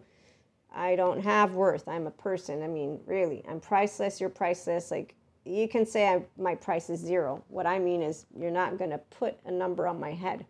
I don't have worth. I'm a person. I mean, really, I'm priceless. You're priceless. Like, you can say I, my price is zero. What I mean is, you're not going to put a number on my head.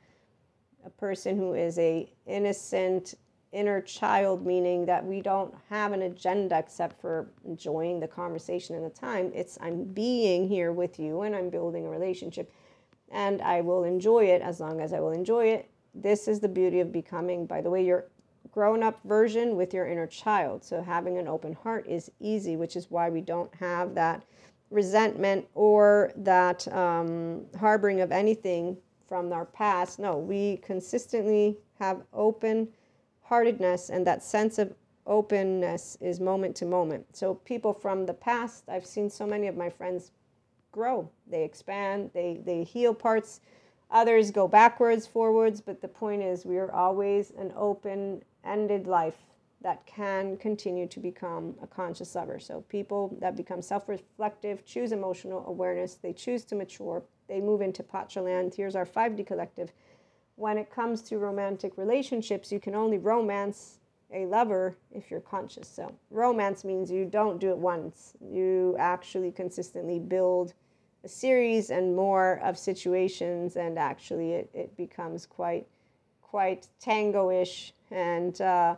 A person who is a innocent inner child, meaning that we don't have an agenda except for enjoying the conversation and the time. It's I'm being here with you and I'm building a relationship, and I will enjoy it as long as I will enjoy it. This is the beauty of becoming, by the way, your grown-up version with your inner child. So having an open heart is easy, which is why we don't have that resentment or that um, harboring of anything from our past. No, we consistently have open heartedness, and that sense of openness is moment to moment. So people from the past, I've seen so many of my friends grow. They expand, they, they heal parts. Others go backwards, forwards, but the point is we are always an open-ended life that can continue to become a conscious lover. So people that become self-reflective, choose emotional awareness, they choose to mature, they move into Pacha land. Here's our five D collective. When it comes to romantic relationships, you can only romance a lover if you're conscious. So romance means you don't do it once. You actually consistently build a series and more of situations, and actually it, it becomes quite, quite tango-ish. And uh,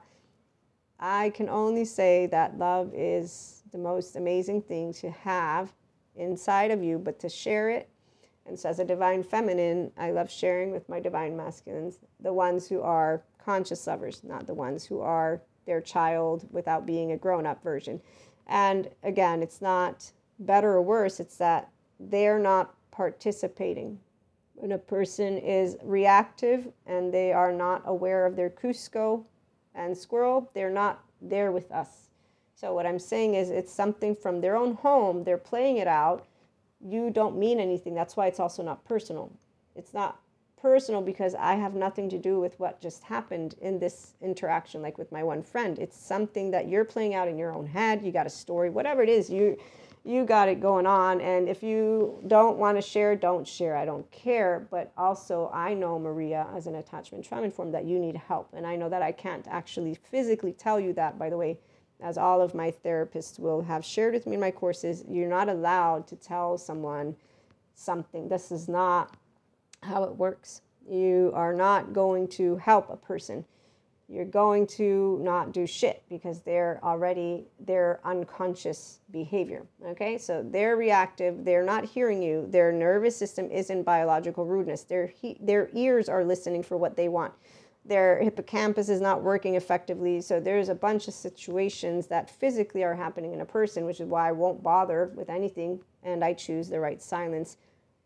I can only say that love is the most amazing thing to have inside of you, but to share it. And so as a divine feminine, I love sharing with my divine masculines, the ones who are conscious lovers, not the ones who are their child without being a grown-up version. And again, it's not better or worse, it's that they're not participating. When a person is reactive and they are not aware of their Cusco and squirrel, they're not there with us. So what I'm saying is, it's something from their own home, they're playing it out. You don't mean anything. That's why it's also not personal. It's not personal because I have nothing to do with what just happened in this interaction, like with my one friend. It's something that you're playing out in your own head. You got a story, whatever it is, you you got it going on. And if you don't want to share, don't share. I don't care. But also, I know, Maria, as an attachment trauma informed, that you need help. And I know that I can't actually physically tell you that, by the way, as all of my therapists will have shared with me in my courses. You're not allowed to tell someone something. This is not how it works. You are not going to help a person. You're going to not do shit because they're already, their unconscious behavior. Okay, so they're reactive. They're not hearing you. Their nervous system is in biological rudeness. Their he, their ears are listening for what they want. Their hippocampus is not working effectively. So there's a bunch of situations that physically are happening in a person, which is why I won't bother with anything, and I choose the right silence.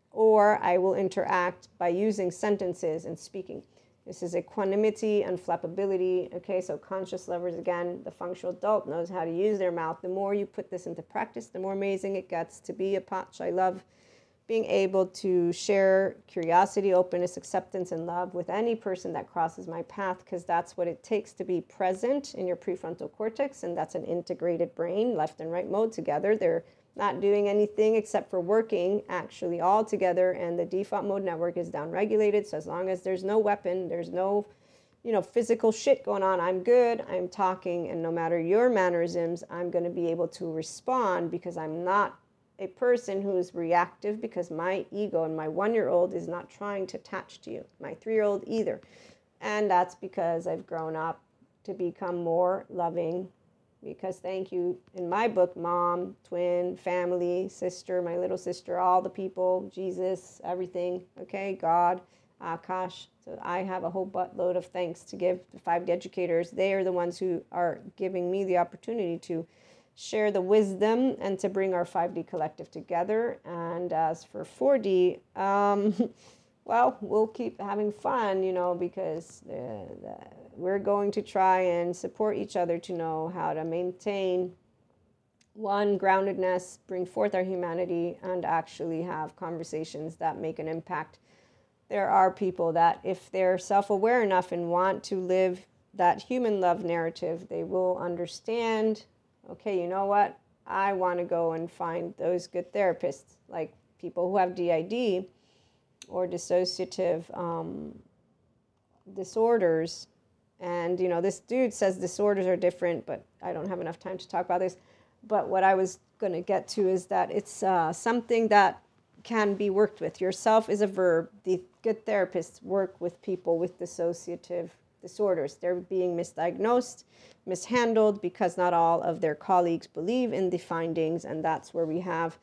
Or I will interact by using sentences and speaking. This is equanimity and flappability. Okay, so conscious lovers, again, the functional adult knows how to use their mouth. The more you put this into practice, the more amazing it gets to be a Patch. I love being able to share curiosity, openness, acceptance, and love with any person that crosses my path, because that's what it takes to be present in your prefrontal cortex, and that's an integrated brain, left and right mode together. They're not doing anything except for working actually all together, and the default mode network is downregulated. So as long as there's no weapon, there's no, you know, physical shit going on, I'm good, I'm talking, and no matter your mannerisms, I'm going to be able to respond because I'm not a person who's reactive, because my ego and my one-year-old is not trying to attach to you, my three-year-old either. And that's because I've grown up to become more loving. Because thank you, in my book, mom, twin, family, sister, my little sister, all the people, Jesus, everything, okay, God, Akash. So I have a whole buttload of thanks to give the five D educators. They are the ones who are giving me the opportunity to share the wisdom and to bring our five D collective together. And as for four D, um, well, we'll keep having fun, you know, because the, the, we're going to try and support each other to know how to maintain one, groundedness, bring forth our humanity, and actually have conversations that make an impact. There are people that, if they're self-aware enough and want to live that human love narrative, they will understand, okay, you know what? I want to go and find those good therapists, like people who have D I D or dissociative um, disorders. And, you know, this dude says disorders are different, but I don't have enough time to talk about this. But what I was going to get to is that it's uh, something that can be worked with. Yourself is a verb. The good therapists work with people with dissociative disorders. They're being misdiagnosed, mishandled, because not all of their colleagues believe in the findings. And that's where we have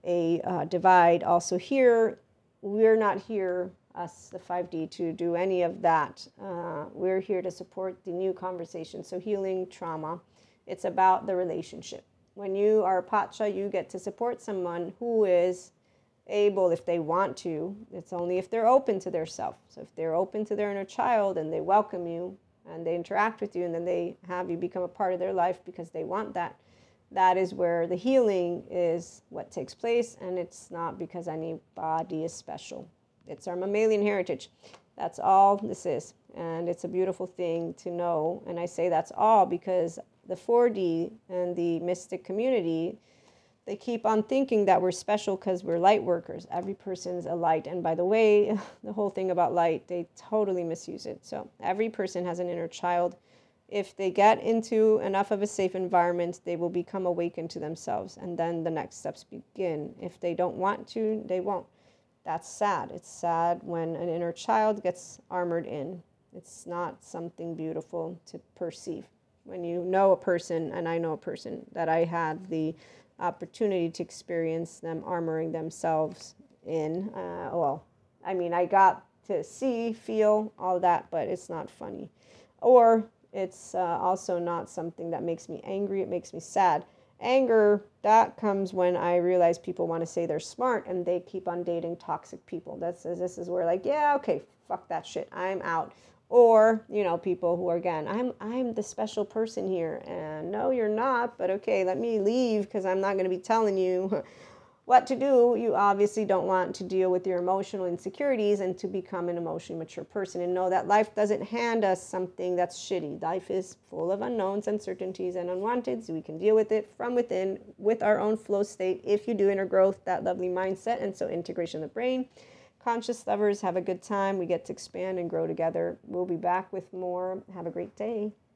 a uh, divide. Also here, we're not here, us, the five D, to do any of that. Uh, we're here to support the new conversation. So healing trauma, it's about the relationship. When you are a Pacha, you get to support someone who is able, if they want to. It's only if they're open to their self. So if they're open to their inner child and they welcome you and they interact with you and then they have you become a part of their life because they want that, that is where the healing is what takes place. And it's not because anybody is special. It's our mammalian heritage. That's all this is. And it's a beautiful thing to know. And I say that's all because the four D and the mystic community, they keep on thinking that we're special because we're light workers. Every person's a light. And by the way, the whole thing about light, they totally misuse it. So every person has an inner child. If they get into enough of a safe environment, they will become awakened to themselves. And then the next steps begin. If they don't want to, they won't. That's sad. It's sad when an inner child gets armored in. It's not something beautiful to perceive. When you know a person, and I know a person that I had the opportunity to experience them armoring themselves in, uh, well, I mean, I got to see, feel all that, but it's not funny. Or it's uh, also not something that makes me angry. It makes me sad. Anger, that comes when I realize people want to say they're smart and they keep on dating toxic people. That's this is where, like, yeah, okay, fuck that shit, I'm out. Or, you know, people who are, again, I'm I'm the special person here, and no, you're not, but okay, let me leave because I'm not going to be telling you what to do. You obviously don't want to deal with your emotional insecurities and to become an emotionally mature person, and know that life doesn't hand us something that's shitty. Life is full of unknowns, uncertainties, and unwanteds. So we can deal with it from within with our own flow state if you do inner growth, that lovely mindset. And so integration of the brain. Conscious lovers, have a good time. We get to expand and grow together. We'll be back with more. Have a great day.